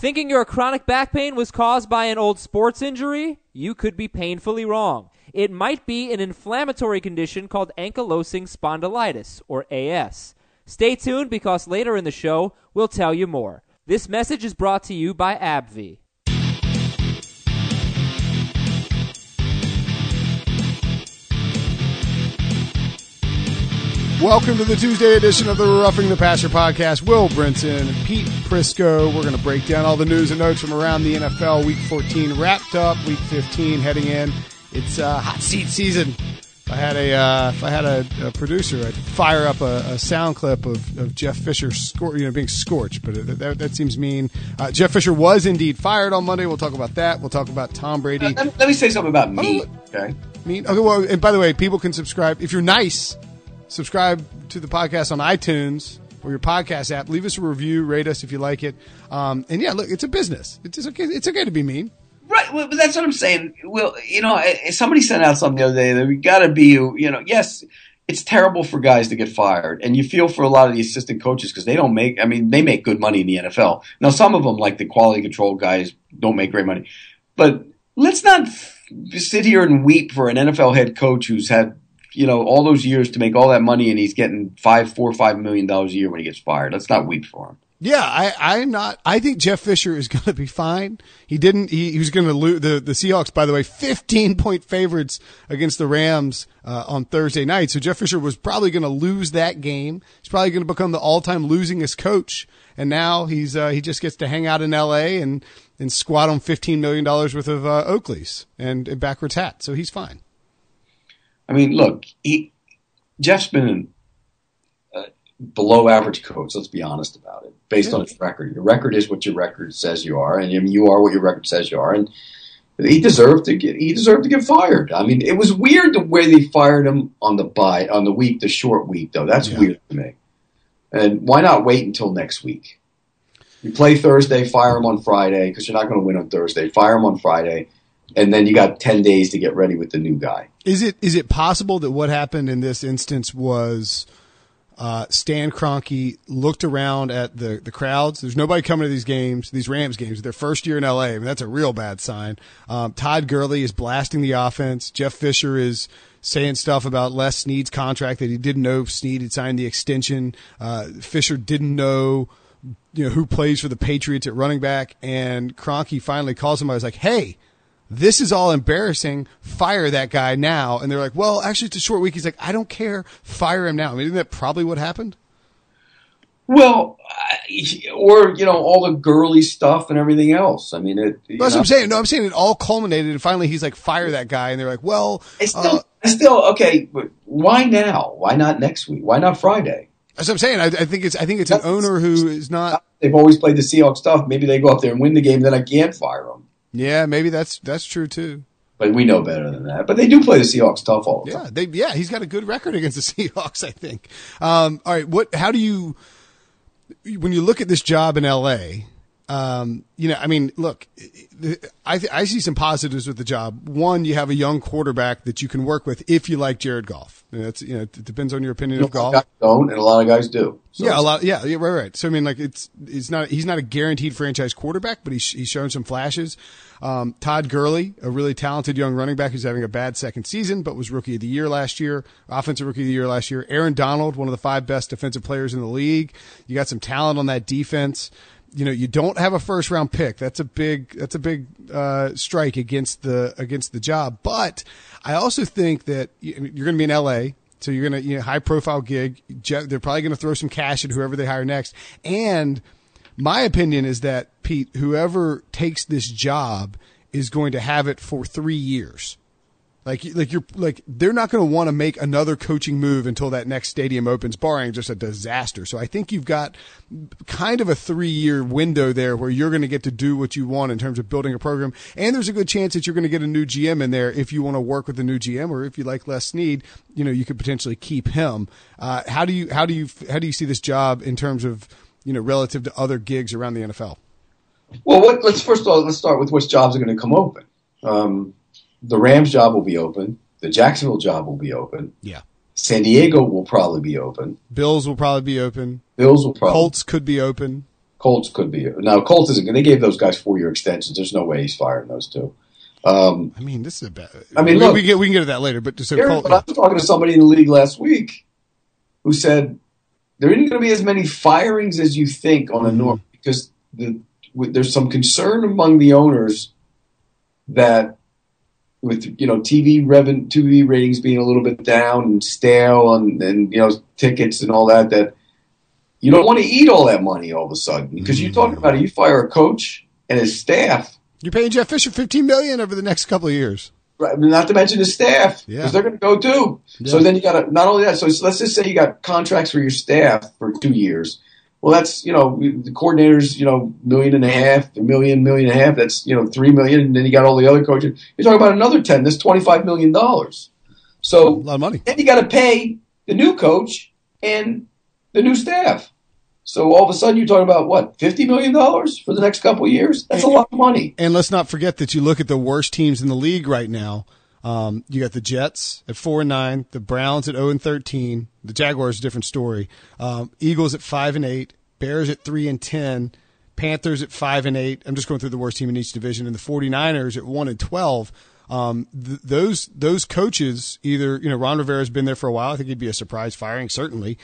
Thinking your chronic back pain was caused by an old sports injury? You could be painfully wrong. It might be an inflammatory condition called ankylosing spondylitis, or AS. Stay tuned because later in the show, we'll tell you more. This message is brought to you by AbbVie. Welcome to the Tuesday edition of the Roughing the Passer podcast. Will Brinson, Pete Prisco. We're going to break down all the news and notes from around the NFL. Week 14 wrapped up. Week 15 heading in. It's hot seat season. If I had a producer, I'd fire up a sound clip of Jeff Fisher being scorched, but that seems mean. Jeff Fisher was indeed fired on Monday. We'll talk about that. We'll talk about Tom Brady. Let me say something about me. Okay. Mean. Okay. Well, and by the way, people can subscribe if you're nice. Subscribe to the podcast on iTunes or your podcast app. Leave us a review, rate us if you like it. And yeah, look, it's a business. It's okay. It's okay to be mean. Right. Well, but that's what I'm saying. Well, somebody sent out something the other day that we got to be, yes, it's terrible for guys to get fired. And you feel for a lot of the assistant coaches because they make good money in the NFL. Now, some of them, like the quality control guys, don't make great money. But let's not sit here and weep for an NFL head coach who's had all those years to make all that money, and he's getting $4 or $5 million a year when he gets fired. Let's not weep for him. Yeah, I think Jeff Fisher is going to be fine. He was going to lose the Seahawks, by the way, 15-point favorites against the Rams on Thursday night. So Jeff Fisher was probably going to lose that game. He's probably going to become the all-time losingest coach. And now he just gets to hang out in L.A. and squat on $15 million worth of Oakleys and backwards hat. So he's fine. I mean, look, Jeff's been a below-average coach. Let's be honest about it. Based on his record, your record is what your record says you are, and you are what your record says you are. And he deserved to get fired. I mean, it was weird the way they fired him on the short week, though. That's weird to me. And why not wait until next week? You play Thursday, fire him on Friday because you're not going to win on Thursday. Fire him on Friday. And then you got 10 days to get ready with the new guy. Is it possible that what happened in this instance was Stan Kroenke looked around at the crowds? There's nobody coming to these Rams games. Their first year in L.A. I mean, that's a real bad sign. Todd Gurley is blasting the offense. Jeff Fisher is saying stuff about Les Snead's contract that he didn't know Snead had signed the extension. Fisher didn't know who plays for the Patriots at running back. And Kroenke finally calls him. I was like, hey, this is all embarrassing. Fire that guy now. And they're like, well, actually, it's a short week. He's like, I don't care. Fire him now. I mean, isn't that probably what happened? Well, or, all the Gurley stuff and everything else. I mean, that's what I'm saying. No, I'm saying it all culminated. And finally, he's like, fire that guy. And they're like, well, it's still okay. But why now? Why not next week? Why not Friday? That's what I'm saying. I think it's an owner who is not. They've always played the Seahawks stuff. Maybe they go up there and win the game. Then I can't fire them. Yeah, maybe that's true too. But we know better than that. But they do play the Seahawks tough all the time. He's got a good record against the Seahawks, I think. All right, when you look at this job in L.A., look, I see some positives with the job. One, you have a young quarterback that you can work with if you like Jared Goff. That's it depends on your opinion of Goff. Guys don't, and a lot of guys do. So right. So I mean, like he's not a guaranteed franchise quarterback, but he's shown some flashes. Todd Gurley, a really talented young running back who's having a bad second season, but was Rookie of the Year last year, Offensive Rookie of the Year last year. Aaron Donald, one of the 5 best defensive players in the league. You got some talent on that defense. You don't have a first round pick. That's a big strike against the job. But I also think that you're going to be in LA, so you're going to high profile gig. They're probably going to throw some cash at whoever they hire next. And my opinion is that Pete, whoever takes this job is going to have it for 3 years. They're not going to want to make another coaching move until that next stadium opens, barring just a disaster. So I think you've got kind of a 3-year window there where you're going to get to do what you want in terms of building a program. And there's a good chance that you're going to get a new GM in there if you want to work with a new GM, or if you like Les Snead, you could potentially keep him. How do you see this job in terms of, relative to other gigs around the NFL? Well, let's start with which jobs are going to come open. The Rams job will be open. The Jacksonville job will be open. Yeah. San Diego will probably be open. Bills will probably be open. Colts could be open. Colts could be. Now, Colts isn't. They gave those guys 4-year extensions. There's no way he's firing those two. I mean, this is a bad. I mean, we look, can get to that later. But so but I was talking to somebody in the league last week who said there isn't going to be as many firings as you think on a norm because there's some concern among the owners that with TV ratings being a little bit down and stale and tickets and all that you don't want to eat all that money all of a sudden because you're talking about you fire a coach and his staff. You're paying Jeff Fisher $15 million over the next couple of years. Right, not to mention his staff, because they're going to go too. Yeah. So then you got to, not only that, so let's just say you got contracts for your staff for 2 years. Well, that's, the coordinators, $1.5 million, $1.5 million, that's, $3 million, and then you got all the other coaches. You're talking about another 10, that's $25 million. So, a lot of money. Then you got to pay the new coach and the new staff. So all of a sudden you're talking about what, $50 million for the next couple of years? That's a lot of money. And let's not forget that you look at the worst teams in the league right now. You got the Jets at 4-9, the Browns at 0-13, the Jaguars, a different story. Eagles at 5-8, Bears at 3-10, Panthers at 5-8. I'm just going through the worst team in each division, and the 49ers at 1-12. Those coaches, either, Ron Rivera's been there for a while. I think he'd be a surprise firing, certainly.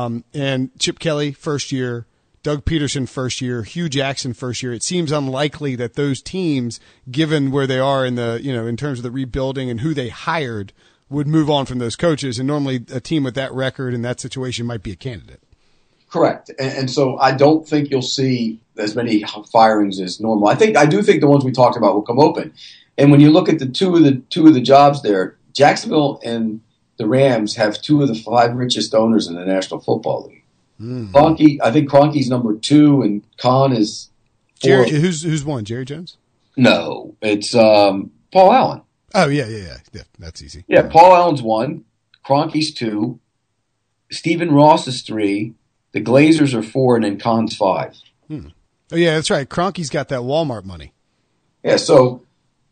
And Chip Kelly, first year, Doug Peterson, first year, Hugh Jackson, first year. It seems unlikely that those teams, given where they are in the, in terms of the rebuilding and who they hired, would move on from those coaches. And normally a team with that record in that situation might be a candidate. Correct. And so I don't think you'll see as many firings as normal. I do think the ones we talked about will come open. And when you look at the two of the jobs there, Jacksonville and the Rams have 2 of the 5 richest owners in the National Football League. Kroenke, I think Kroenke's number 2, and Kahn is 4. Jerry, who's one? Jerry Jones? No, it's Paul Allen. Oh yeah, that's easy. Yeah, Paul Allen's 1, Kroenke's 2, Stephen Ross is 3, the Glazers are 4, and then Kahn's 5. Oh yeah, that's right. Kroenke's got that Walmart money. Yeah, so.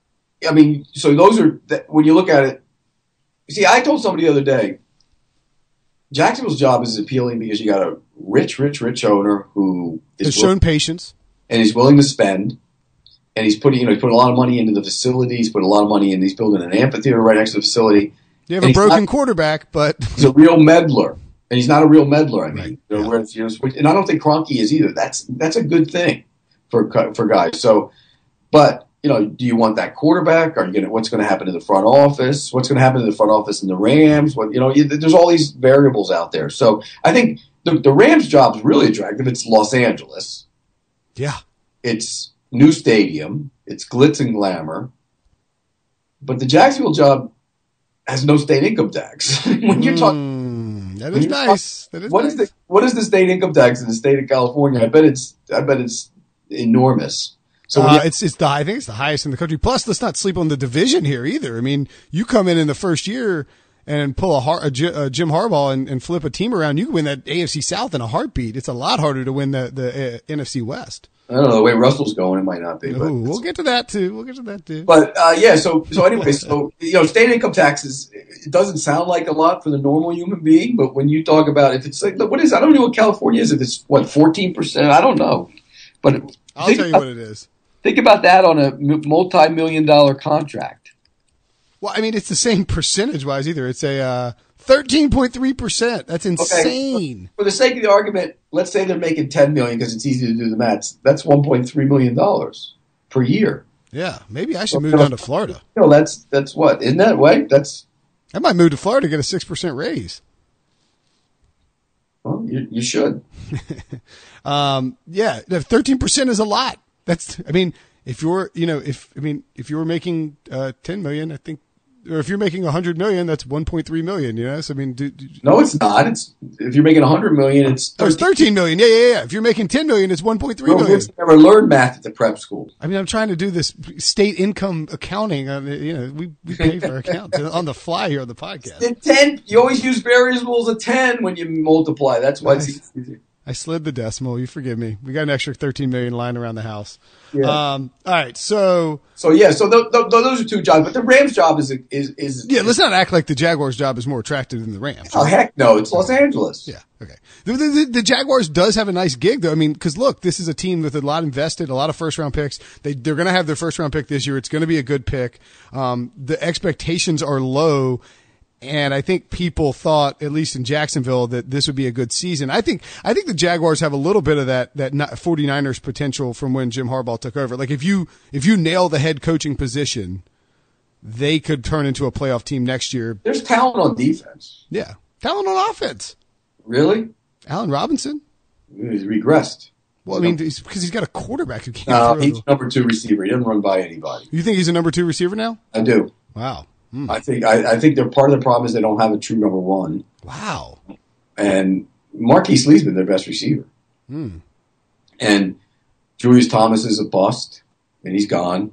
I mean, so those are, when you look at it, see, I told somebody the other day, Jacksonville's job is appealing because you got a rich owner who has shown patience and he's willing to spend, and he's putting, he's put a lot of money into the facility. He's put a lot of money in. He's building an amphitheater right next to the facility. You have a broken quarterback, but he's a real meddler, and he's not a real meddler. I mean, right. And I don't think Kroenke is either. That's a good thing for guys. So, but. Do you want that quarterback? What's going to happen to the front office? What's going to happen to the front office in the Rams? There's all these variables out there. So I think the Rams' job is really attractive. It's Los Angeles. Yeah. It's new stadium. It's glitz and glamour. But the Jacksonville job has no state income tax. When you're talking, that is nice. What is the state income tax in the state of California? I bet it's enormous. So I think it's the highest in the country. Plus, let's not sleep on the division here either. I mean, you come in the first year and pull a Jim Harbaugh and flip a team around, you can win that AFC South in a heartbeat. It's a lot harder to win the NFC West. I don't know, the way Russell's going, it might not be. But we'll get to that too. But so anyway, state income taxes, it doesn't sound like a lot for the normal human being, but when you talk about if it's like, what is, I don't know what California is, if it's 14%, I don't know. But I'll tell you what it is. Think about that on a multi-million-dollar contract. Well, I mean, it's the same percentage-wise either. It's a 13.3%. That's insane. Okay. For the sake of the argument, let's say they're making $10 million because it's easy to do the math. That's $1.3 million per year. Yeah, maybe I should move down to Florida. That's what, isn't that right? I might move to Florida to get a 6% raise. Well, you should. 13% is a lot. If you're making 10 million, I think, or if you're making 100 million, that's 1.3 million. So no, it's not. It's if you're making 100 million, it's 13 million. Yeah. If you're making 10 million, it's 1.3 million. Never learned math at the prep school. I mean, I'm trying to do this state income accounting. We pay for our accounts on the fly here on the podcast. The 10, you always use variables of 10 when you multiply. That's why it's easy. I slid the decimal. You forgive me. We got an extra 13 million lying around the house. Yeah. All right. So those are 2 jobs, but the Rams' job is. Yeah. Let's not act like the Jaguars' job is more attractive than the Rams. Oh heck no! It's Los Angeles. Yeah. Okay. The Jaguars does have a nice gig, though. I mean, because look, this is a team with a lot invested, a lot of first-round picks. They're going to have their first-round pick this year. It's going to be a good pick. The expectations are low, and I think people thought, at least in Jacksonville, that this would be a good season. I think the Jaguars have a little bit of that 49ers potential from when Jim Harbaugh took over. Like if you nail the head coaching position, they could turn into a playoff team next year. There's talent on defense. Yeah, talent on offense. Really? Allen Robinson? He's regressed. Well, I mean, because he's got a quarterback who can't No, throw. he's number 2 receiver. He doesn't run by anybody. You think he's a number 2 receiver now? I do. Wow. I think they're part of the problem is they don't have a true number 1. Wow. And Marquise Lee's been their best receiver. And Julius Thomas is a bust, and he's gone.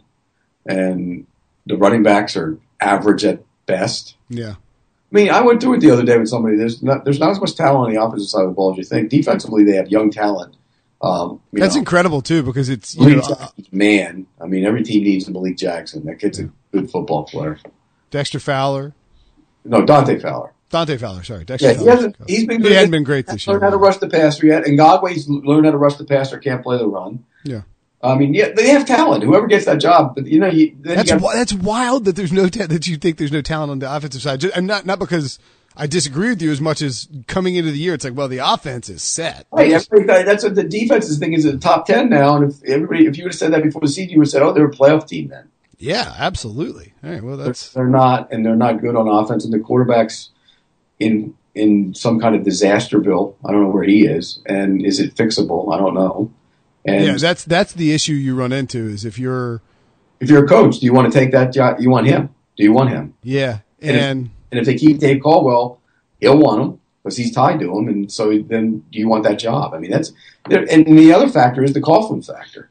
And the running backs are average at best. Yeah. I mean, I went through it the other day with somebody. There's not as much talent on the offensive side of the ball as you think. Defensively, they have young talent. That's incredible too, because it's man. I mean, every team needs a Malik Jackson. That kid's a good football player. Dexter Fowler. No, Dante Fowler. Dante Fowler. Sorry, Dexter. Yeah, he's been good. He hadn't been great this year. Learned how to rush the passer yet, and Godway's learned how to rush the passer. Can't play the run. Yeah. I mean, yeah, they have talent. Whoever gets that job, but that's wild that there's that you think there's no talent on the offensive side. And not because I disagree with you as much as coming into the year, it's like, well, the offense is set. Right, that's what the defense's thing is in the top 10 now. And if you would have said that before the season, you would have said, oh, they're a playoff team then. Yeah, absolutely. All right, well, they're not, and they're not good on offense. And the quarterback's in some kind of Disasterville. I don't know where he is, and is it fixable? I don't know. And yeah, that's the issue you run into is if you're a coach, do you want to take that job? You want him? Do you want him? Yeah, and if they keep Dave Caldwell, he'll want him because he's tied to him, and so then do you want that job? I mean, and the other factor is the Coughlin factor.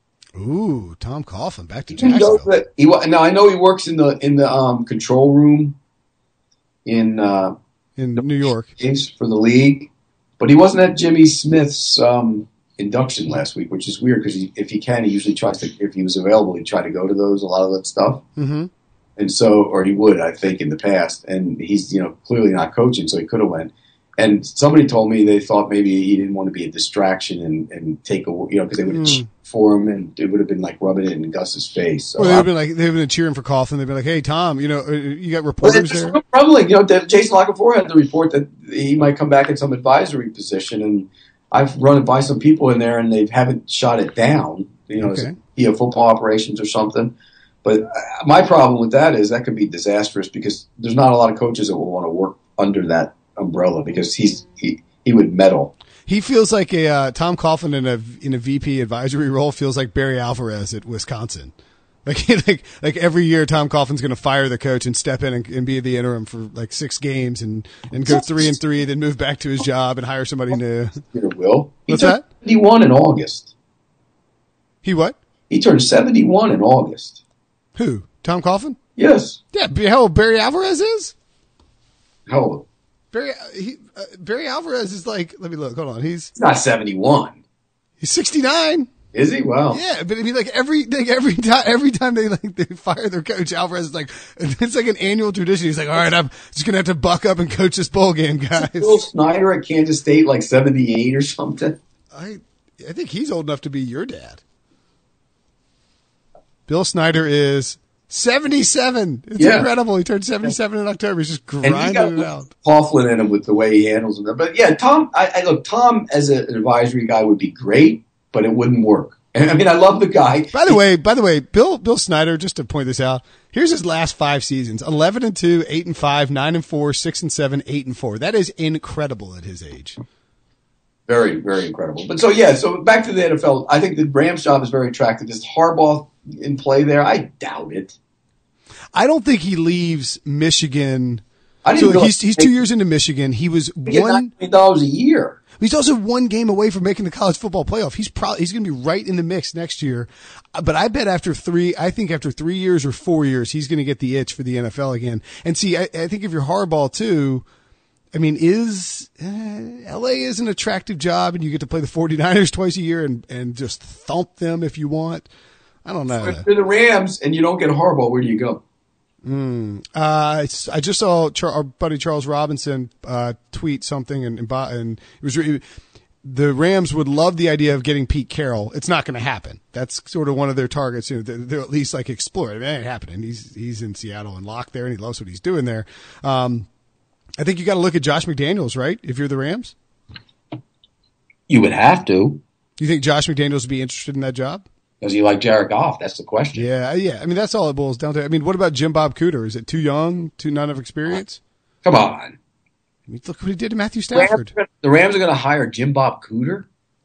Ooh, Tom Coughlin back to Jacksonville. Now I know he works in the control room in New York for the league, but he wasn't at Jimmy Smith's induction last week, which is weird because if he usually tries to. If he was available, he'd try to go to a lot of that stuff. Mm-hmm. And so, or he would, I think, in the past. And he's, clearly not coaching, so he could have went. And somebody told me they thought maybe he didn't want to be a distraction and take a, because they would have cheered for him and it would have been like rubbing it in Gus's face. So they've been cheering for Coughlin. They've been like, hey, Tom, you got reporters there. Troubling. Jason Lockenford had the report that he might come back in some advisory position. And I've run it by some people in there and they haven't shot it down, football operations or something. But my problem with that is that could be disastrous because there's not a lot of coaches that will want to work under that umbrella because he would meddle. He feels like a Tom Coughlin in a VP advisory role feels like Barry Alvarez at Wisconsin. Like every year Tom Coughlin's going to fire the coach and step in and be the interim for like 6 games and go 3-3, then move back to his job and hire somebody new. Will. What's that? 71 in August. He what? He turned 71 in August. Who? Tom Coughlin? Yes. Yeah, how old Barry Alvarez is? How old? Barry Alvarez is like, let me look, hold on. He's not 71. He's 69. Is he? Wow. Yeah, but I mean, like every time they fire their coach, Alvarez is like, it's like an annual tradition. He's like, all right, I'm just gonna have to buck up and coach this bowl game, guys. Bill Snyder at Kansas State, like 78 or something. I think he's old enough to be your dad. Bill Snyder is 77. It's incredible. He turned 77 in October. He's just grinding it out. Coughlin in him with the way he handles them. But yeah, Tom. Tom as an advisory guy would be great, but it wouldn't work. I mean, I love the guy. By the way, Bill Snyder. Just to point this out, here's his last 5 seasons: 11-2, 8-5, 9-4, 6-7, 8-4. That is incredible at his age. Very, very incredible. But so back to the NFL. I think the Rams job is very attractive. Is Harbaugh in play there? I doubt it. I don't think he leaves Michigan. He's 2 years into Michigan. He was $1 million a year. He's also 1 game away from making the college football playoff. He's going to be right in the mix next year. But I bet after 3 years or 4 years, he's going to get the itch for the NFL again. And see, I think if you're Harbaugh too, I mean, LA is an attractive job and you get to play the 49ers twice a year and just thump them if you want. I don't know. So if you're the Rams and you don't get Harbaugh, where do you go? I just saw our buddy Charles Robinson tweet something, and it was the Rams would love the idea of getting Pete Carroll. It's not going to happen. That's sort of one of their targets. They're at least like explore it. It ain't happening. He's in Seattle and locked there, and he loves what he's doing there. I think you got to look at Josh McDaniels, right? If you're the Rams, you would have to. You think Josh McDaniels would be interested in that job? Does he like Jared Goff? That's the question. Yeah. I mean, that's all it boils down to. I mean, what about Jim Bob Cooter? Is it too young, too not enough experience? Come on. I mean, look what he did to Matthew Stafford. The Rams are going to hire Jim Bob Cooter?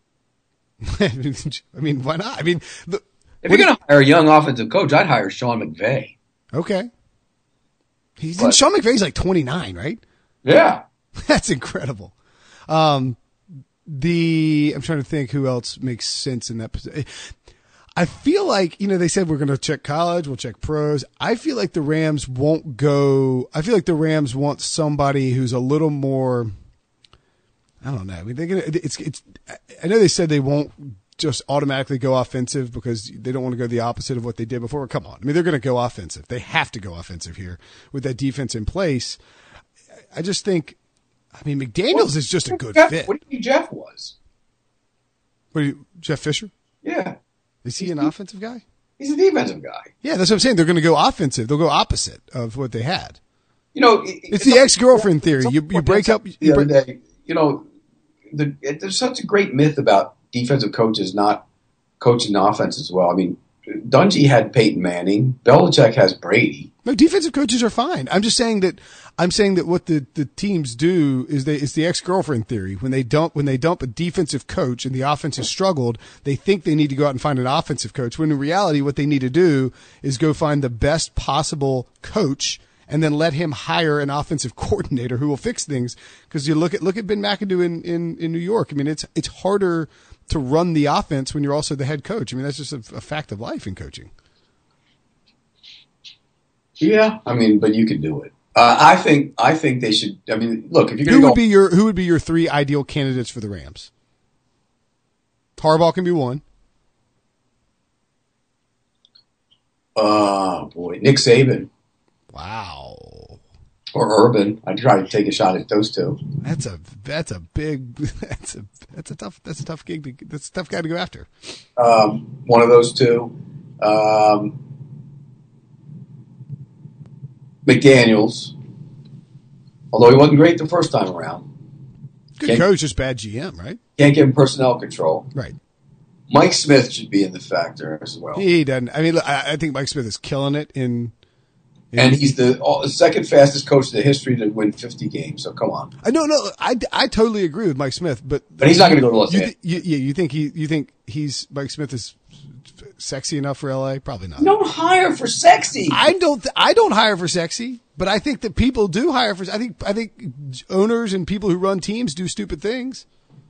I mean, why not? I mean, if you're going to hire a young offensive coach, I'd hire Sean McVay. Okay. Sean McVay's like 29, right? Yeah. That's incredible. I'm trying to think who else makes sense in that position. I feel like, they said we're going to check college, we'll check pros. I feel like the Rams won't go. I feel like the Rams want somebody who's a little more, I don't know. I mean, I know they said they won't just automatically go offensive because they don't want to go the opposite of what they did before. Come on. I mean, they're going to go offensive. They have to go offensive here with that defense in place. I just think, McDaniels is just a good fit. What do you think Jeff was? Jeff Fisher? Yeah. Is he an offensive guy? He's a defensive guy. Yeah, that's what I'm saying. They're going to go offensive. They'll go opposite of what they had. It's the ex-girlfriend theory. You break up. The other day, there's such a great myth about defensive coaches not coaching offense as well. I mean, Dungy had Peyton Manning. Belichick has Brady. No, defensive coaches are fine. I'm saying that what the teams do is it's the ex-girlfriend theory. When they dump a defensive coach and the offense has struggled, they think they need to go out and find an offensive coach. When in reality, what they need to do is go find the best possible coach and then let him hire an offensive coordinator who will fix things. Because you look at Ben McAdoo in New York. I mean, it's harder to run the offense when you're also the head coach. I mean, that's just a fact of life in coaching. Yeah, but you can do it. I think they should. I mean, look, if you're going to go, who would be your three ideal candidates for the Rams? Harbaugh can be one. Oh boy, Nick Saban. Wow. Or Urban. I'd try to take a shot at those two. That's a tough gig. That's a tough guy to go after. One of those two. McDaniels, although he wasn't great the first time around. Good coach, just bad GM, right? Can't give him personnel control. Right. Mike Smith should be in the factor as well. He doesn't. I mean, I think Mike Smith is killing it in and he's the second fastest coach in the history to win 50 games. So come on. I totally agree with Mike Smith, but he's not going to go to Los Angeles. You think Mike Smith is sexy enough for LA? Probably not. You don't hire for sexy. I don't hire for sexy, but I think that people do hire for. I think owners and people who run teams do stupid things.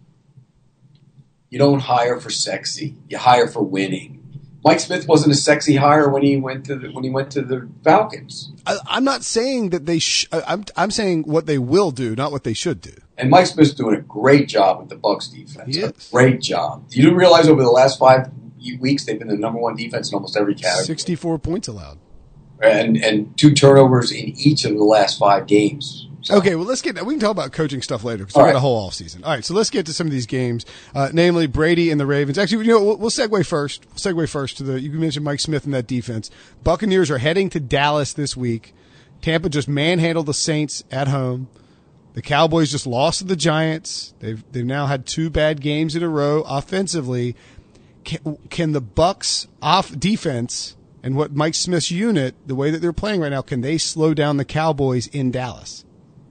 You don't hire for sexy. You hire for winning. Mike Smith wasn't a sexy hire when he went to the Falcons. I'm not saying that they. I'm saying what they will do, not what they should do. And Mike Smith's doing a great job with the Bucs defense. He is. Great job. Do you realize over the last 5 weeks they've been the number one defense in almost every category? 64 points allowed, and 2 turnovers in each of the last 5 games. So. Okay, well, we can talk about coaching stuff later because we've got a whole off season. All right, so let's get to some of these games, namely Brady and the Ravens. Actually, we'll segue first. You mentioned Mike Smith and that defense. Buccaneers are heading to Dallas this week. Tampa just manhandled the Saints at home. The Cowboys just lost to the Giants. They've now had 2 bad games in a row offensively. Can the Bucs off defense and what Mike Smith's unit, the way that they're playing right now, can they slow down the Cowboys in Dallas?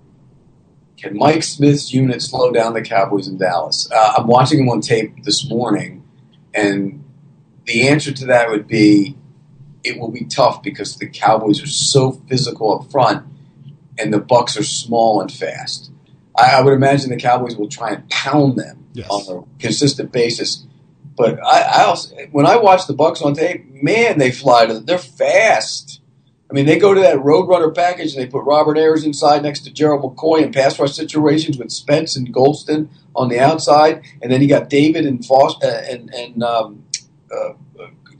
Can Mike Smith's unit slow down the Cowboys in Dallas? I'm watching him on tape this morning, and the answer to that would be it will be tough because the Cowboys are so physical up front, and the Bucs are small and fast. I would imagine the Cowboys will try and pound them on a consistent basis. But I also, when I watch the Bucs on tape, man, they fly to them. They're fast. I mean, they go to that Roadrunner package and they put Robert Ayers inside next to Gerald McCoy in pass rush situations with Spence and Golston on the outside, and then you got David and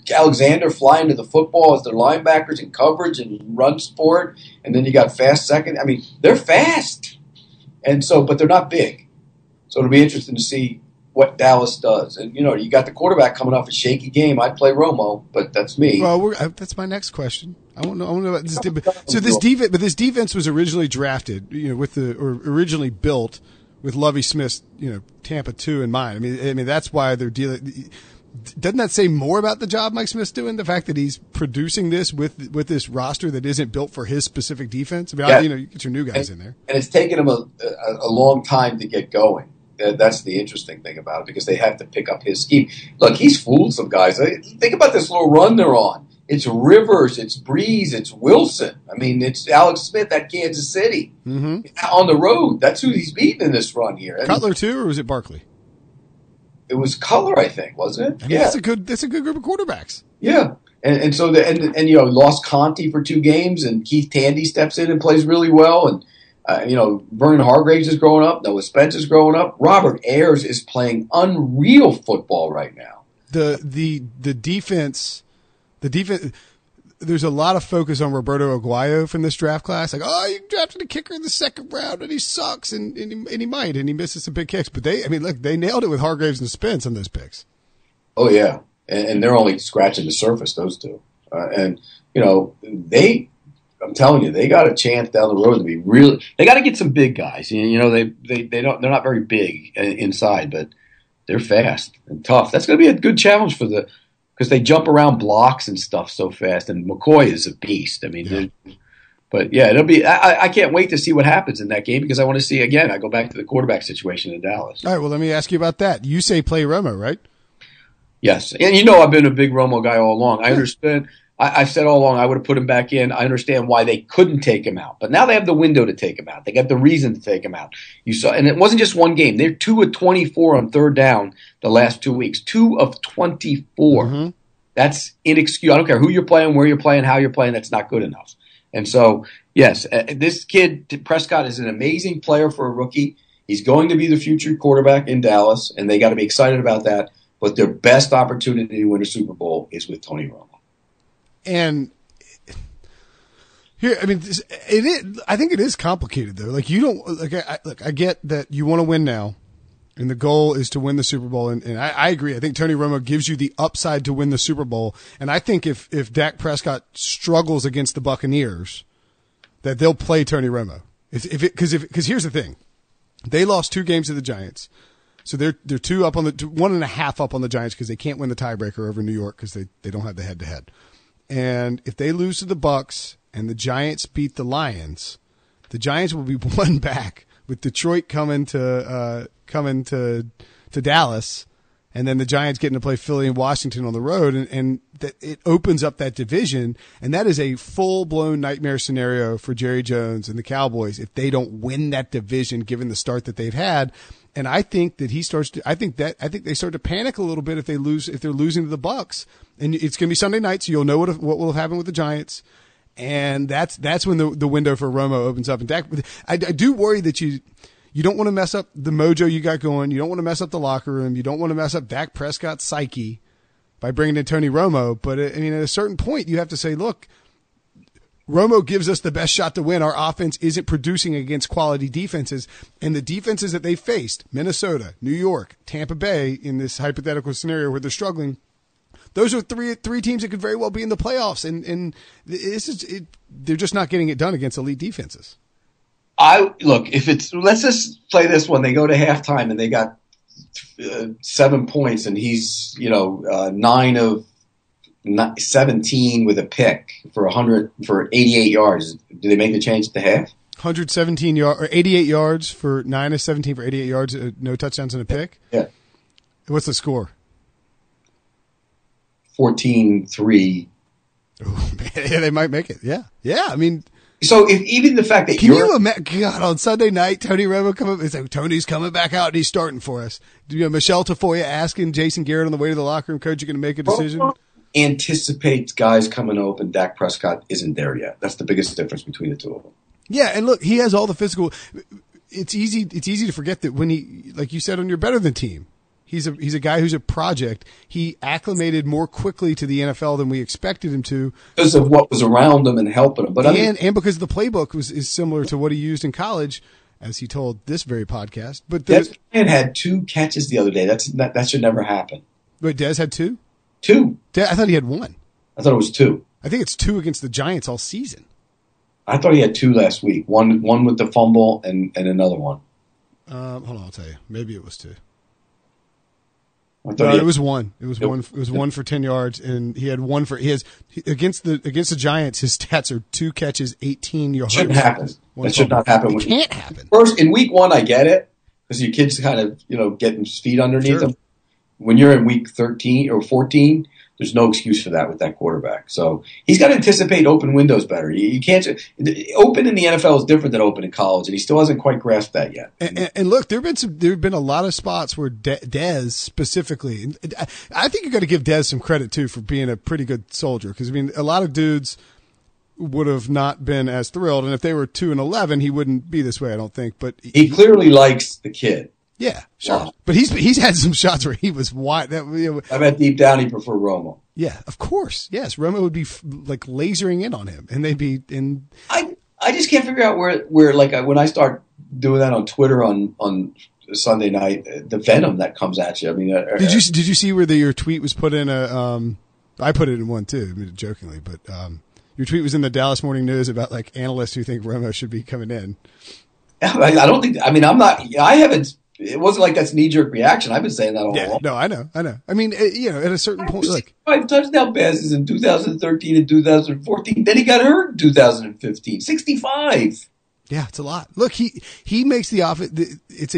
Alexander flying to the football as their linebackers in coverage and run support, and then you got fast second. I mean, they're fast, and so but they're not big. So it'll be interesting to see what Dallas does. And you got the quarterback coming off a shaky game. I'd play Romo, but that's me. Well, that's my next question. I want to know about this. So this defense was originally drafted, originally built with Lovie Smith's, Tampa 2 in mind. I mean that's why they're dealing. Doesn't that say more about the job Mike Smith's doing? The fact that he's producing this with this roster that isn't built for his specific defense. I mean, you get your new guys in there, and it's taken him a long time to get going. That's the interesting thing about it, because they have to pick up his scheme. Look, he's fooled some guys. Think about this little run they're on. It's Rivers, it's Breeze, it's Wilson. I mean, it's Alex Smith at Kansas City on the road. That's who he's beating in this run here. Cutler too, or was it Barkley? It was Cutler, I think, wasn't it? I mean, that's a good group of quarterbacks. Yeah, and so lost Conti for 2 games, and Keith Tandy steps in and plays really well, and. Vernon Hargraves is growing up. Noah Spence is growing up. Robert Ayers is playing unreal football right now. The defense. There's a lot of focus on Roberto Aguayo from this draft class. Like, you drafted a kicker in the 2nd round, and he sucks, and he misses some big kicks. But they nailed it with Hargraves and Spence on those picks. Oh yeah, and they're only scratching the surface, those two. I'm telling you, they got a chance down the road to be really. They got to get some big guys. They're not very big inside, but they're fast and tough. That's going to be a good challenge because they jump around blocks and stuff so fast. And McCoy is a beast. I mean, it'll be. I can't wait to see what happens in that game, because I want to see again. I go back to the quarterback situation in Dallas. All right. Well, let me ask you about that. You say play Romo, right? Yes, and I've been a big Romo guy all along. I understand. I've said all along I would have put him back in. I understand why they couldn't take him out. But now they have the window to take him out. They got the reason to take him out. You saw, and it wasn't just one game. They're 2 of 24 on 3rd down the last 2 weeks. 2 of 24. Mm-hmm. That's inexcusable. I don't care who you're playing, where you're playing, how you're playing. That's not good enough. And so, yes, this kid, Prescott, is an amazing player for a rookie. He's going to be the future quarterback in Dallas, and they got to be excited about that. But their best opportunity to win a Super Bowl is with Tony Romo. And here, I mean, I think it is complicated though. Like I get that you want to win now, and the goal is to win the Super Bowl. And I agree. I think Tony Romo gives you the upside to win the Super Bowl. And I think if Dak Prescott struggles against the Buccaneers, that they'll play Tony Romo. Because here's the thing, they lost 2 games to the Giants. So they're 2 up on the 1.5 up on the Giants because they can't win the tiebreaker over New York because they don't have the head to head. And if they lose to the Bucs and the Giants beat the Lions, the Giants will be 1 back, with Detroit coming to Dallas, and then the Giants getting to play Philly and Washington on the road, and that it opens up that division, and that is a full-blown nightmare scenario for Jerry Jones and the Cowboys if they don't win that division given the start that they've had. And I think that I think they start to panic a little bit if they're losing to the Bucs. And it's going to be Sunday night, so you'll know what will have happened with the Giants. And that's when the window for Romo opens up. And Dak, I do worry that you don't want to mess up the mojo you got going. You don't want to mess up the locker room. You don't want to mess up Dak Prescott's psyche by bringing in Tony Romo. But at a certain point, you have to say, look, Romo gives us the best shot to win. Our offense isn't producing against quality defenses, and the defenses that they faced, Minnesota, New York, Tampa Bay, in this hypothetical scenario where they're struggling, those are three teams that could very well be in the playoffs, and they're just not getting it done against elite defenses. Let's just play this one. They go to halftime and they got 7 points, and he's 9 of 17 with a pick for 88 yards. Do they make the change at the half? 117 yards or 88 yards for 9 of 17 for 88 yards, no touchdowns and a pick. Yeah. What's the score? 14-3. Oh, man, yeah, they might make it. Yeah. I mean, so if even the fact that you imagine, God, on Sunday night, Tony Romo come up and say, Tony's coming back out and he's starting for us. Michelle Tafoya asking Jason Garrett on the way to the locker room, coach, you going to make a decision? Anticipates guys coming open. Dak Prescott isn't there yet. That's the biggest difference between the two of them. Yeah, and look, he has all the physical. It's easy to forget that when he, like you said on your Better Than team, He's a guy who's a project. He acclimated more quickly to the NFL than we expected him to because of what was around him and helping him. But and because the playbook is similar to what he used in college, as he told this very podcast. But Dez Bryant had 2 catches the other day. That should never happen. Wait, Dez had 2? 2. I thought he had 1. I thought it was 2. I think it's 2 against the Giants all season. I thought he had 2 last week. One with the fumble and another one. Hold on, I'll tell you. Maybe it was 2. No, it was 1. It was 1. It was 1 for 10 yards, and he had 1 for against the Giants. His stats are 2 catches, 18 yards. Shouldn't happen. That should not happen. It can't happen. First, in week 1, I get it because your kid's kind of getting his feet underneath him. When you're in week 13 or 14, there's no excuse for that with that quarterback. So he's got to anticipate open windows better. You can't open in the NFL is different than open in college, and he still hasn't quite grasped that yet. And look, there've been a lot of spots where Dez specifically. I think you got to give Dez some credit too for being a pretty good soldier, because I mean a lot of dudes would have not been as thrilled, and if they were 2-11, he wouldn't be this way. I don't think, but he clearly likes the kid. Yeah, sure. Wow. But he's had some shots where he was wide. I bet deep down he preferred Romo. Yeah, of course. Yes, Romo would be like lasering in on him, and they'd be in. I just can't figure out where like when I start doing that on Twitter on Sunday night, the venom that comes at you. I mean, did you see where your tweet was put in I put it in one too, I mean, jokingly, but your tweet was in the Dallas Morning News about like analysts who think Romo should be coming in. I don't think. I mean, I'm not. I haven't. It wasn't like that's knee-jerk reaction. I've been saying that all along. No, I know. I mean, at a certain point, like 5 touchdown passes in 2013 and 2014. Then he got hurt in 2015. 65. Yeah, it's a lot. Look, he makes the offense.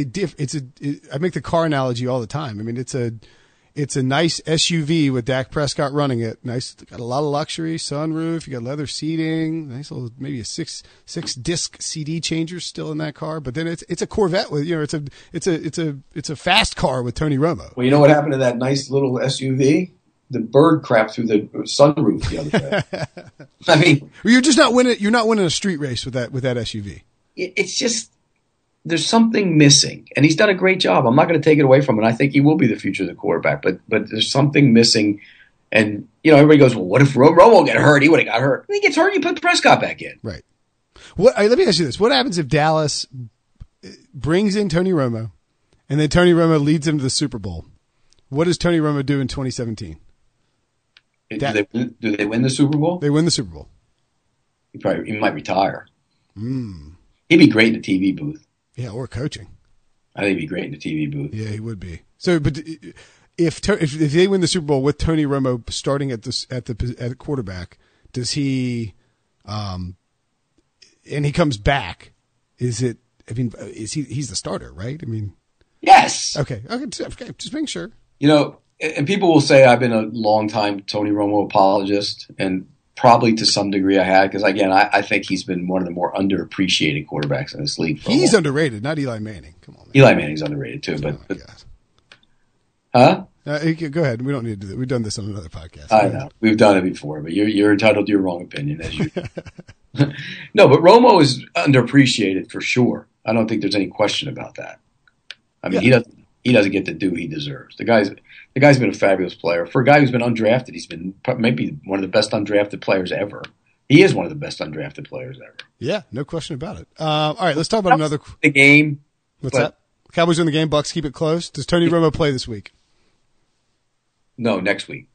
I make the car analogy all the time. I mean, it's a nice SUV with Dak Prescott running it. Nice, got a lot of luxury, sunroof. You got leather seating. Nice little, maybe a six disc CD changer still in that car. But then it's a Corvette with it's a fast car with Tony Romo. Well, you know what happened to that nice little SUV? The bird crapped through the sunroof the other day. I mean, you're just not winning. You're not winning a street race with that SUV. It's just. There's something missing, and he's done a great job. I'm not going to take it away from him. I think he will be the future of the quarterback, but there's something missing. And, everybody goes, well, what if Romo got hurt? He would have got hurt. When he gets hurt, you put Prescott back in. Right. Let me ask you this. What happens if Dallas brings in Tony Romo, and then Tony Romo leads them to the Super Bowl? What does Tony Romo do in 2017? Do they win the Super Bowl? They win the Super Bowl. He might retire. He'd be great in the TV booth. Yeah, or coaching. I think he'd be great in the TV booth. Yeah, he would be. So, but if they win the Super Bowl with Tony Romo starting at quarterback, does he, and he comes back? Is it? I mean, he's the starter, right? I mean, yes. Okay, just making sure. And people will say I've been a long time Tony Romo apologist, and probably to some degree I had, because again, I think he's been one of the more underappreciated quarterbacks in this league. He's underrated, not Eli Manning. Come on, man. Eli Manning's underrated too, but huh? Go ahead. We don't need to do that. We've done this on another podcast. I know we've done it before, but you're entitled to your wrong opinion as you. No, but Romo is underappreciated for sure. I don't think there's any question about that. I mean, he doesn't get the due he deserves. The guy's been a fabulous player. For a guy who's been undrafted, he's been maybe one of the best undrafted players ever. He is one of the best undrafted players ever. Yeah, no question about it. All right, let's talk about another. The game. What's that? Cowboys win the game. Bucks keep it close. Does Tony Romo play this week? No, next week.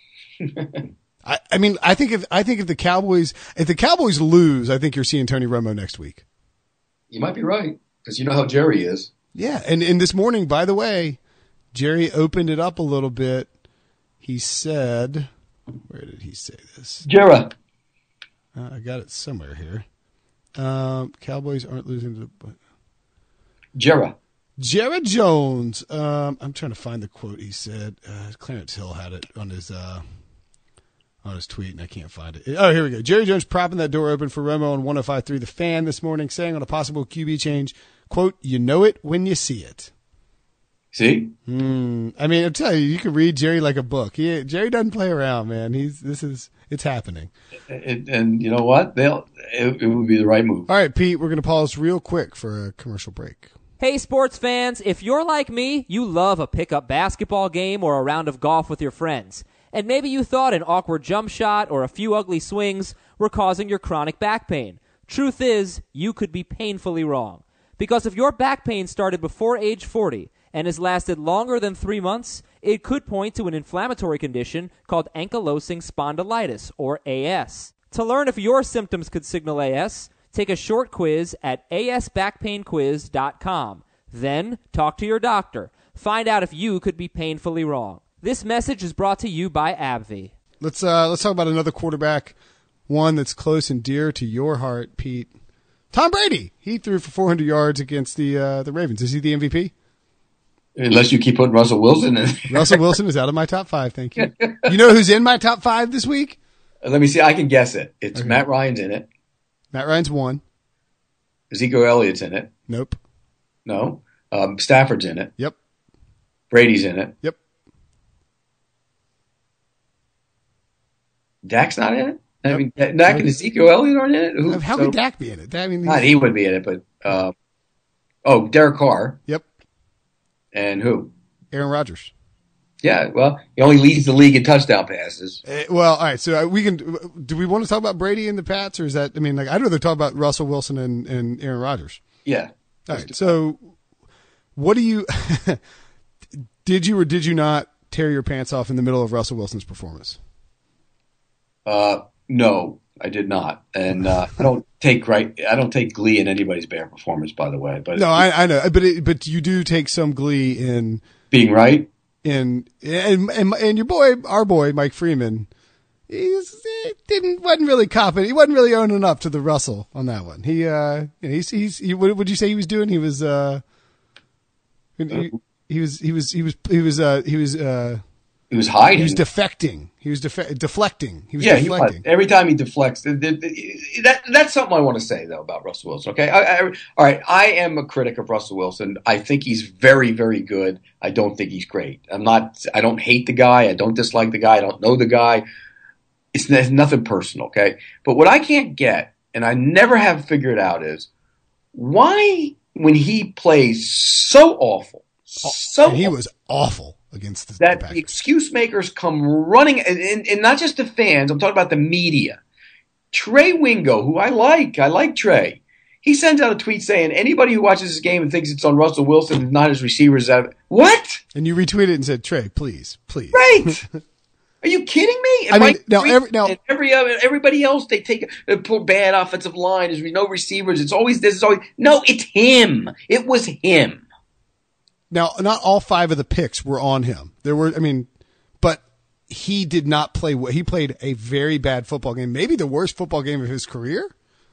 I mean, I think if the Cowboys lose, I think you're seeing Tony Romo next week. You might be right, because you know how Jerry is. Yeah, and this morning, by the way, Jerry opened it up a little bit. He said, where did he say this? Jerry. I got it somewhere here. Cowboys aren't losing to Jerry. Jared Jones. I'm trying to find the quote he said. Clarence Hill had it on his tweet, and I can't find it. Oh, here we go. Jerry Jones propping that door open for Romo on 105.3 The Fan this morning, saying on a possible QB change, quote, "You know it when you see it." See? I mean, I'm telling you, you can read Jerry like a book. Jerry doesn't play around, man. It's happening. And you know what? It would be the right move. All right, Pete, we're going to pause real quick for a commercial break. Hey, sports fans, if you're like me, you love a pickup basketball game or a round of golf with your friends. And maybe you thought an awkward jump shot or a few ugly swings were causing your chronic back pain. Truth is, you could be painfully wrong. Because if your back pain started before age 40 and has lasted longer than 3 months, it could point to an inflammatory condition called ankylosing spondylitis, or AS. To learn if your symptoms could signal AS, take a short quiz at asbackpainquiz.com. Then talk to your doctor. Find out if you could be painfully wrong. This message is brought to you by AbbVie. Let's talk about another quarterback, one that's close and dear to your heart, Pete. Tom Brady. He threw for 400 yards against the Ravens. Is he the MVP? Unless you keep putting Russell Wilson in. Russell Wilson is out of my top 5, thank you. You know who's in my top 5 this week? Let me see. I can guess it. It's Okay. Matt Ryan's in it. Matt Ryan's 1. Ezekiel Elliott's in it. Nope. No. Stafford's in it. Yep. Brady's in it. Yep. Dak's not in it? I mean, Dak and Ezekiel Elliott aren't in it? How could Dak be in it? I mean, Not he would be in it, but Derek Carr. Yep. And who? Aaron Rodgers. Yeah, well, he only leads the league in touchdown passes. Well, all right. So we can. Do we want to talk about Brady and the Pats, or is that? I mean, like I'd rather talk about Russell Wilson and Aaron Rodgers. Yeah. All right. So, what do you? Did you or did you not tear your pants off in the middle of Russell Wilson's performance? No, I did not, and I don't take glee in anybody's bad performance. By the way, but No, I know, but you do take some glee in being right. And your boy, our boy, Mike Freeman, wasn't really copping. He wasn't really owning up to the Russell on that one. He what would you say he was doing? He was hiding. He was defecting. He was deflecting. He was Yeah, deflecting. he was. Every time he deflects, that's something I want to say though about Russell Wilson. Okay, all right. I am a critic of Russell Wilson. I think he's very, very good. I don't think he's great. I don't hate the guy. I don't dislike the guy. I don't know the guy. It's nothing personal. Okay, but what I can't get, and I never have figured out, is why when he plays so awful, and he was awful against the that Packers. the excuse makers come running, and not just the fans, I'm talking about the media. Trey Wingo, who I like Trey. He sends out a tweet saying anybody who watches this game and thinks it's on Russell Wilson and not his receivers. What? And you retweeted it and said, Trey, please. Right. Are you kidding me? I mean, everybody else, they take a poor bad offensive line. There's no receivers. It's always this. No, it's him. It was him. Now, not all 5 of the picks were on him. But he did not play well. He played a very bad football game, maybe the worst football game of his career.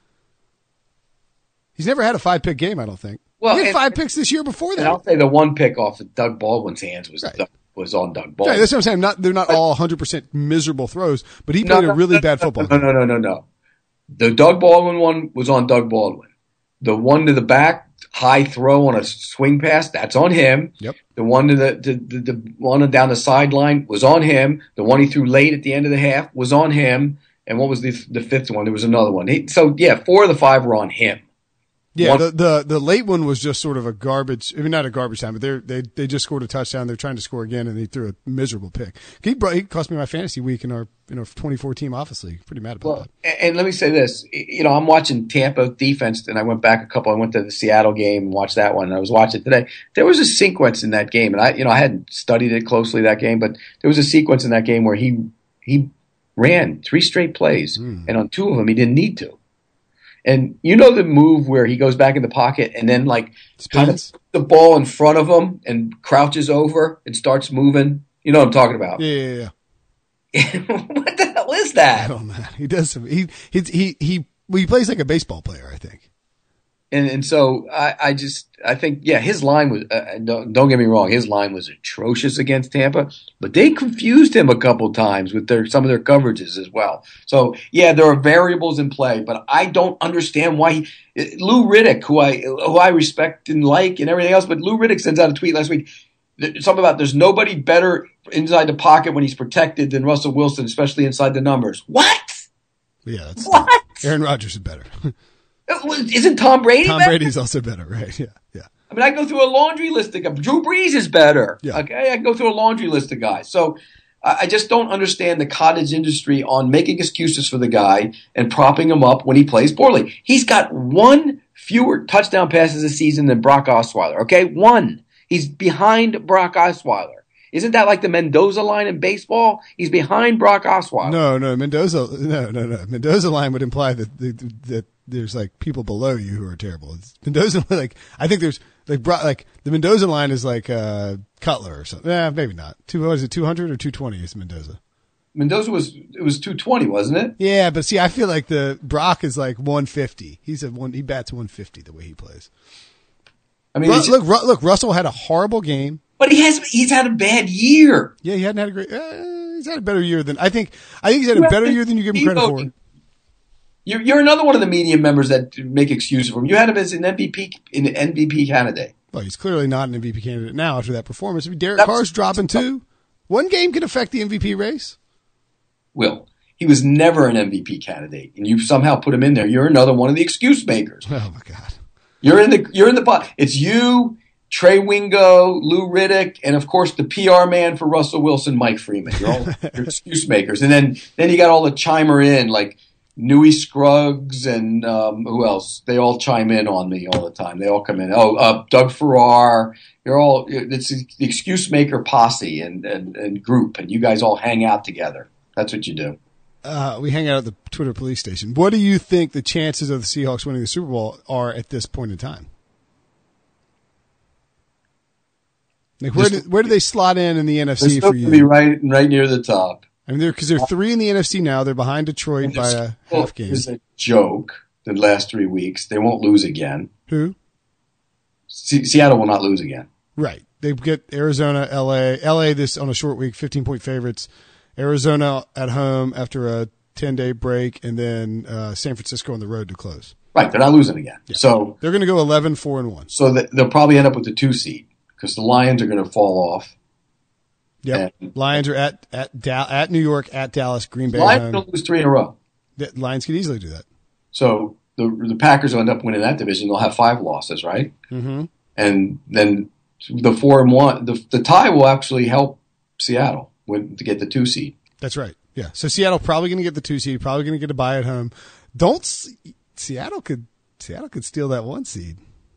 He's never had a 5-pick game, I don't think. Well, he had 5 picks this year before that. And I'll say the one pick off of Doug Baldwin's hands was on Doug Baldwin. Right, that's what I'm saying. They're not all 100% miserable throws, but he played a really bad football game. No. The Doug Baldwin one was on Doug Baldwin. The one to the back, high throw on a swing pass, that's on him. Yep. The one to the one down the sideline was on him. The one he threw late at the end of the half was on him. And what was the 5th one? There was another one. 4 of the 5 were on him. Yeah, the late one was just sort of a garbage. I mean, not a garbage time, but they just scored a touchdown. They're trying to score again, and he threw a miserable pick. He cost me my fantasy week in our 24 team office league. Pretty mad about that. And let me say this: I'm watching Tampa defense, and I went back I went to the Seattle game and watched that one. And I was watching it today. There was a sequence in that game, and I hadn't studied it closely that game, but there was a sequence in that game where he ran 3 straight plays, and on 2 of them he didn't need to. And you know the move where he goes back in the pocket and then kind of puts the ball in front of him and crouches over and starts moving? You know what I'm talking about. Yeah. What the hell is that? I don't know. He does some. He plays like a baseball player, I think. And so I think his line was don't get me wrong, his line was atrocious against Tampa, but they confused him a couple times with some of their coverages as well. So there are variables in play, but I don't understand why Lou Riddick, who I respect and like and everything else, but Lou Riddick sends out a tweet last week something about there's nobody better inside the pocket when he's protected than Russell Wilson, especially inside the numbers. What? Yeah, that's what? Aaron Rodgers is better. Isn't Tom Brady Tom better? Brady's also better, right? Yeah. I mean, I go through a laundry list of guys. Drew Brees is better. Yeah. Okay, I go through a laundry list of guys. So I just don't understand the cottage industry on making excuses for the guy and propping him up when he plays poorly. He's got one fewer touchdown passes a season than Brock Osweiler. Okay, one. He's behind Brock Osweiler. Isn't that like the Mendoza line in baseball? He's behind Brock Osweiler. No, Mendoza. No. Mendoza line would imply that there's like people below you who are terrible. It's Mendoza, like I think there's like the Mendoza line is like Cutler or something. Maybe not. What is it? 200 or 220 is Mendoza. Mendoza was 220, wasn't it? Yeah, but see, I feel like the Brock is like 150. He bats 150 the way he plays. I mean, look, Russell had a horrible game. But he's had a bad year. Yeah, he hadn't had a great. He's had a better year than I think. He's had a better year than you give him credit for. You're another one of the media members that make excuses for him. You had him as an MVP candidate. Well, he's clearly not an MVP candidate now after that performance. I mean, Derek Carr's dropping too. One game can affect the MVP race. Will, he was never an MVP candidate, and you somehow put him in there. You're another one of the excuse makers. Oh my God. You're in the pot. It's you, Trey Wingo, Lou Riddick, and of course the PR man for Russell Wilson, Mike Freeman. You're all you're excuse makers, and then you got all the chimer in like Newey Scruggs and who else? They all chime in on me all the time. They all come in. Doug Farrar. It's the excuse maker posse and group, and you guys all hang out together. That's what you do. We hang out at the Twitter police station. What do you think the chances of the Seahawks winning the Super Bowl are at this point in time? Like where do they slot in the NFC for you? Be right near the top. I mean, because they're 3 in the NFC now. They're behind Detroit by a half game. It's a joke. The last 3 weeks, they won't lose again. Who? Seattle will not lose again. Right. They get Arizona, LA this on a short week, 15-point favorites. Arizona at home after a 10-day break, and then San Francisco on the road to close. Right, they're not losing again. Yeah. So they're going to go 11-4-1. So they'll probably end up with the 2 seed because the Lions are going to fall off. Yep. Lions are at New York, at Dallas, Green Bay. Lions are going to lose 3 in a row. The Lions could easily do that. So the Packers will end up winning that division. They'll have 5 losses, right? Mm-hmm. And then the 4-1, the tie will actually help Seattle to get the 2 seed. That's right. Yeah. So Seattle probably going to get the 2 seed. Probably going to get a bye at home. Seattle could steal that 1 seed.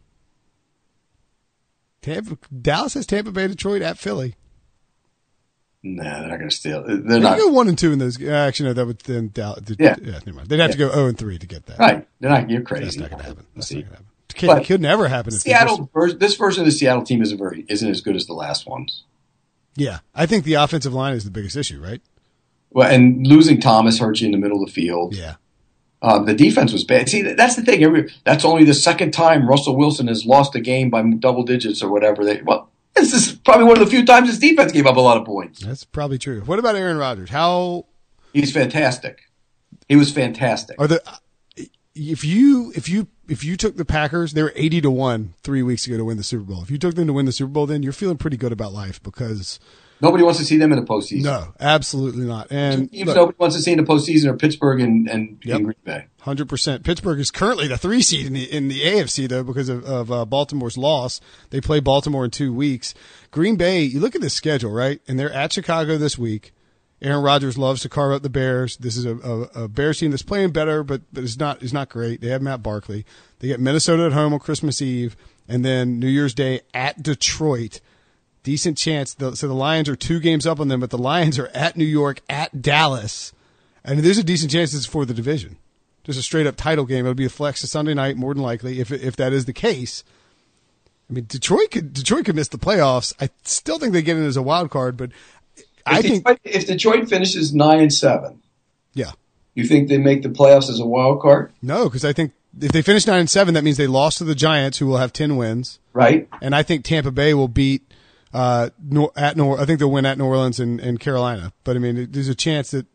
Dallas has Tampa Bay, Detroit at Philly. Nah, they're not going to steal. They're not. Go 1-2 in those. Actually, no, that would then Dallas. Yeah, never mind. They'd have to go 0-3 to get that. Right. They're not. You're crazy. That's not going to happen. That's not going to happen. It could never happen. Seattle. This version of the Seattle team isn't as good as the last ones. Yeah, I think the offensive line is the biggest issue, right? Well, and losing Thomas hurts you in the middle of the field. Yeah. The defense was bad. See, that's the thing. That's only the second time Russell Wilson has lost a game by double digits or whatever. This is probably one of the few times his defense gave up a lot of points. That's probably true. What about Aaron Rodgers? He's fantastic. He was fantastic. If you took the Packers, they were 80-1 3 weeks ago to win the Super Bowl. If you took them to win the Super Bowl, then you're feeling pretty good about life because nobody wants to see them in the postseason. No, absolutely not. And nobody wants to see in the postseason are Pittsburgh and Green Bay. 100%. Pittsburgh is currently the 3 seed in the AFC though because of Baltimore's loss. They play Baltimore in 2 weeks. Green Bay, you look at the schedule, right? And they're at Chicago this week. Aaron Rodgers loves to carve up the Bears. This is a Bears team that's playing better, but is not great. They have Matt Barkley. They get Minnesota at home on Christmas Eve, and then New Year's Day at Detroit. Decent chance. So the Lions are 2 games up on them, but the Lions are at New York, at Dallas, and there's a decent chance it's for the division. Just a straight up title game. It'll be a flex to Sunday night, more than likely, if that is the case. I mean, Detroit could miss the playoffs. I still think they get in as a wild card, but if Detroit finishes 9-7, yeah, you think they make the playoffs as a wild card? No, because I think if they finish 9-7, that means they lost to the Giants, who will have 10 wins, right? And I think Tampa Bay will beat I think they'll win at New Orleans and Carolina. But I mean, there's a chance that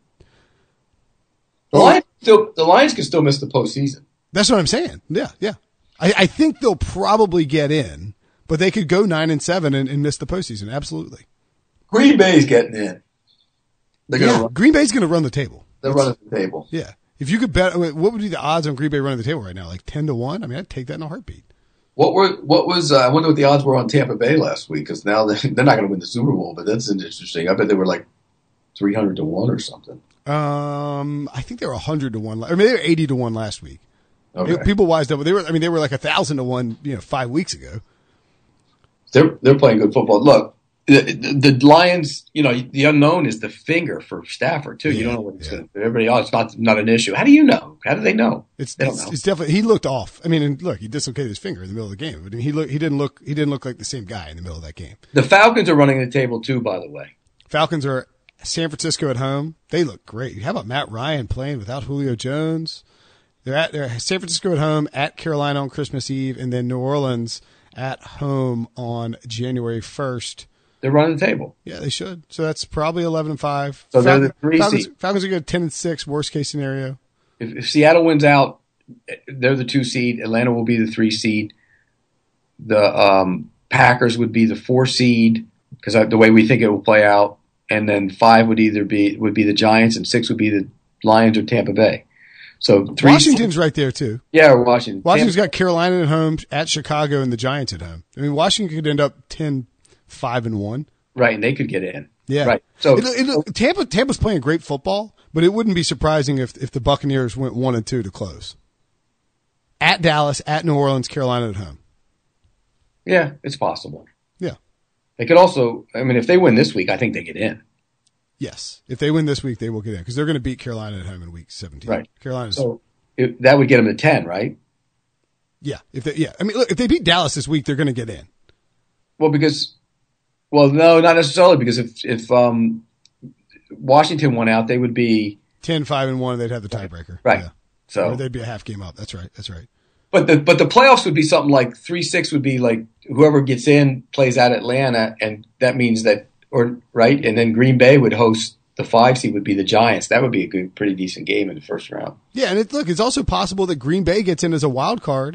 the Lions can still miss the postseason. That's what I'm saying. Yeah. I think they'll probably get in, but they could go 9-7 and miss the postseason. Absolutely. Green Bay's getting in. Green Bay's going to run the table. They're running the table. Yeah. If you could bet, what would be the odds on Green Bay running the table right now? Like 10-1? I mean, I'd take that in a heartbeat. What was I wonder what the odds were on Tampa Bay last week, because now they're not going to win the Super Bowl, but that's interesting. I bet they were like 300 to 1 or something. I think they were 100 to 1. I mean, they were 80 to 1 last week. Okay. People wised up. They were like 1,000 to 1, 5 weeks ago. They're playing good football. Look, the Lions, the unknown is the finger for Stafford too. You don't know what it's going to do. Everybody else, it's not an issue. How do you know? How do they know? They don't know. It's definitely, he looked off. I mean, and look, he dislocated his finger in the middle of the game. But he didn't look like the same guy in the middle of that game. The Falcons are running the table too, by the way. Falcons are San Francisco at home. They look great. How about Matt Ryan playing without Julio Jones? They're San Francisco at home, at Carolina on Christmas Eve, and then New Orleans at home on January 1st. They're running the table. Yeah, they should. So that's probably 11-5. So they're the 3 seed. Falcons are good 10-6, worst case scenario. If Seattle wins out, they're the 2 seed. Atlanta will be the 3 seed. The Packers would be the 4 seed, because the way we think it will play out. And then 5 would be the Giants, and 6 would be the Lions or Tampa Bay. So Washington's right there too. Yeah, Washington. Washington's got Carolina at home, at Chicago, and the Giants at home. I mean, Washington could end up 10-5-1. Right, and they could get in. Yeah. Right. So Tampa's playing great football, but it wouldn't be surprising if the Buccaneers went 1-2 to close. At Dallas, at New Orleans, Carolina at home. Yeah, it's possible. Yeah. They could also, I mean, if they win this week, I think they get in. Yes. If they win this week, they will get in, because they're going to beat Carolina at home in week 17. Right. Carolina's. So that would get them to 10, right? Yeah. I mean, look, if they beat Dallas this week, they're going to get in. Well, no, not necessarily, because if Washington won out, they would be 10-5-1. They'd have the tiebreaker. Right. Yeah. So or they'd be a half game up. That's right. But the playoffs would be something like 3-6 would be like whoever gets in plays at Atlanta, and that means that, right? And then Green Bay would host the 5 seed, would be the Giants. That would be a pretty decent game in the first round. Yeah, and it's also possible that Green Bay gets in as a wild card.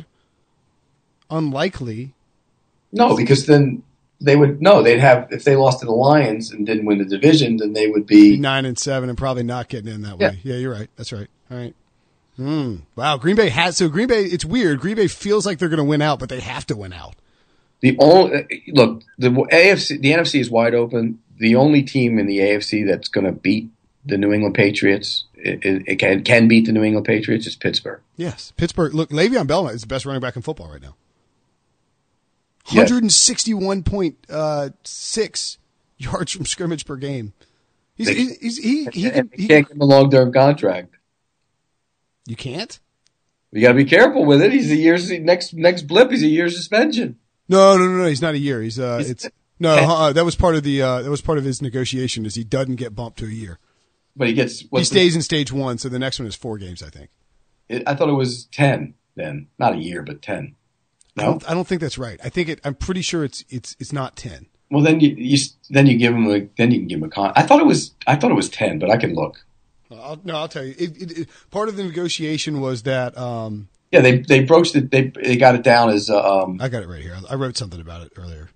Unlikely. No, because then they'd have, if they lost to the Lions and didn't win the division, then they would be 9-7 and probably not getting in that way. Yeah, you're right. That's right. All right. Wow, Green Bay it's weird. Green Bay feels like they're going to win out, but they have to win out. The NFC is wide open. The only team in the AFC that's going to beat the New England Patriots, it can beat the New England Patriots, is Pittsburgh. Yes, Pittsburgh. Look, Le'Veon Bell is the best running back in football right now. Yes. 161.6 yards from scrimmage per game. He can't give him a long-term contract. You can't? You got to be careful with it. He's a year's next blip. He's a year suspension. No. He's not a year. That was part of his negotiation. Is he doesn't get bumped to a year, but he stays in stage 1. So the next one is 4 games, I think. I thought it was 10 then, not a year, but 10. No, I don't think that's right. I'm pretty sure it's not 10. Well, then you give him you can give him a con. I thought it was 10, but I can look. I'll tell you. Part of the negotiation was that. Yeah, they broached it. They got it down as. I got it right here. I wrote something about it earlier.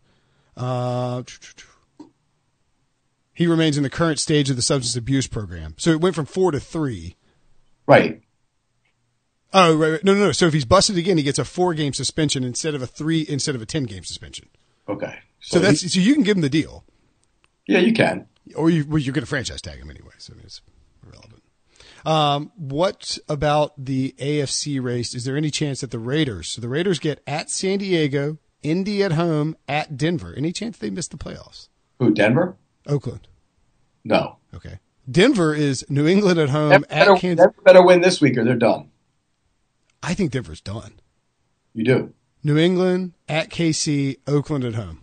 He remains in the current stage of the substance abuse program, so it went from 4 to 3. Right. Oh, right. No. So if he's busted again, he gets a 4-game suspension instead of a 10-game suspension. Okay. So you can give him the deal. Yeah, you can. Or you're going to franchise tag him anyway, so it's irrelevant. What about the AFC race? Is there any chance that the Raiders get at San Diego, Indy at home, at Denver? Any chance they miss the playoffs? Who, Denver? Oakland. No. Okay. Denver is New England at home, at Kansas. Denver better win this week or they're done. I think Denver's done. You do? New England, at KC, Oakland at home.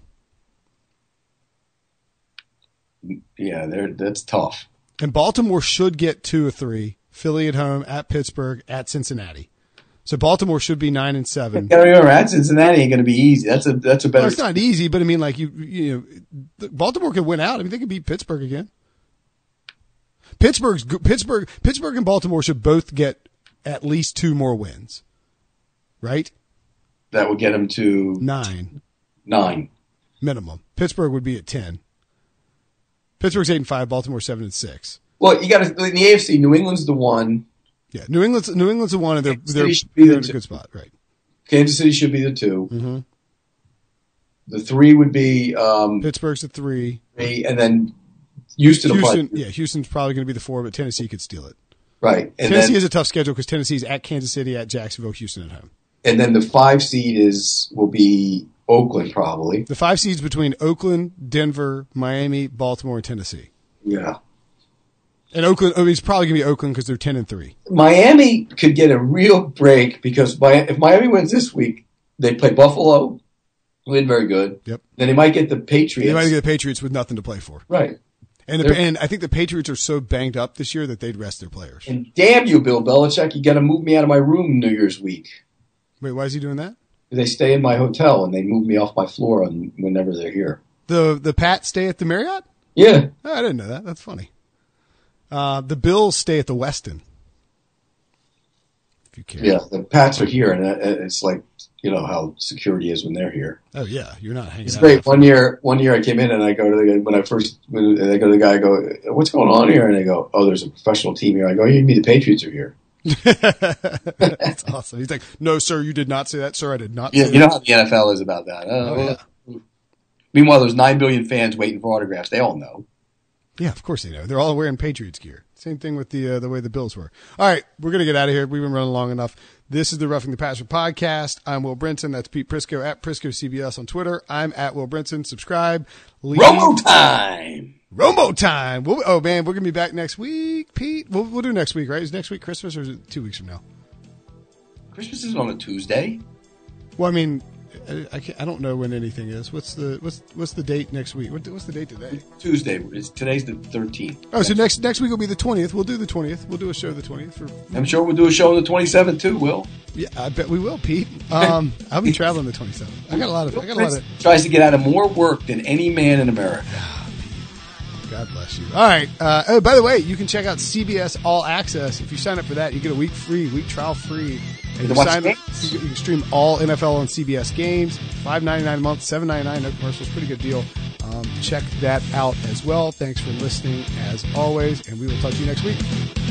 Yeah, that's tough. And Baltimore should get 2 or 3. Philly at home, at Pittsburgh, at Cincinnati. So Baltimore should be 9-7. You gotta remember, at Cincinnati ain't gonna be easy. That's a better. Well, it's not easy, but I mean, like Baltimore could win out. I mean, they could beat Pittsburgh again. Pittsburgh and Baltimore should both get at least 2 more wins, right? That would get them to 9 minimum. Pittsburgh would be at 10. Pittsburgh's 8-5. Baltimore 7-6. Well, you got to in the AFC. New England's the one. Yeah, New England's the one, and they're in a good spot, right? Kansas City should be the 2. Mm-hmm. The 3 would be Pittsburgh's the 3. and then Houston. Houston's probably going to be the 4, but Tennessee could steal it. Right. And Tennessee has a tough schedule because Tennessee's at Kansas City, at Jacksonville, Houston at home. And then the 5 seed will be Oakland probably. The 5 seeds between Oakland, Denver, Miami, Baltimore, and Tennessee. Yeah. And Oakland, it's probably going to be Oakland because they're 10-3. Miami could get a real break because if Miami wins this week, they play Buffalo, who isn't very good. Yep. Then they might get the Patriots. They might get the Patriots with nothing to play for. Right. And I think the Patriots are so banged up this year that they'd rest their players. And damn you, Bill Belichick, you got to move me out of my room New Year's week. Wait, why is he doing that? They stay in my hotel and they move me off my floor whenever they're here. The Pats stay at the Marriott? Yeah. Oh, I didn't know that. That's funny. The Bills stay at the Westin. If you care. Yeah, the Pats are here, and it's like, you know how security is when they're here. Oh yeah, you're not hanging. It's out great. One year I came in and I go to the guy when I go to the guy. I go, "What's going on here?" And they go, "Oh, there's a professional team here." I go, "You mean the Patriots are here?" That's awesome. He's like, "No, sir, you did not say that, sir. I did not." Yeah, say you that. know how the NFL is about that. Yeah. Meanwhile, there's 9 billion fans waiting for autographs. They all know. Yeah, of course they know. They're all wearing Patriots gear. Same thing with the way the Bills were. All right, we're going to get out of here. We've been running long enough. This is the Roughing the Passer podcast. I'm Will Brinson. That's Pete Prisco at Prisco CBS on Twitter. I'm at Will Brinson. Subscribe. Romo time. Romo time. Oh, man, we're going to be back next week, Pete. We'll do next week, right? Is next week Christmas or is it 2 weeks from now? Christmas is on a Tuesday. Well, I mean, I don't know when anything is. What's the date next week? What's the date today? Tuesday. Today's the 13th. Oh, so next week will be the 20th. We'll do the 20th. We'll do a show the 20th. I'm sure we'll do a show on the 27th too, Will. Yeah, I bet we will, Pete. I'll be traveling the 27th. I got a lot of tries to get out of more work than any man in America. God bless you. All right. Oh, by the way, you can check out CBS All Access. If you sign up for that, you get a week trial free. And you can stream all NFL on CBS games. $5.99 a month, $7.99 no commercials. Pretty good deal. Check that out as well. Thanks for listening as always, and we will talk to you next week.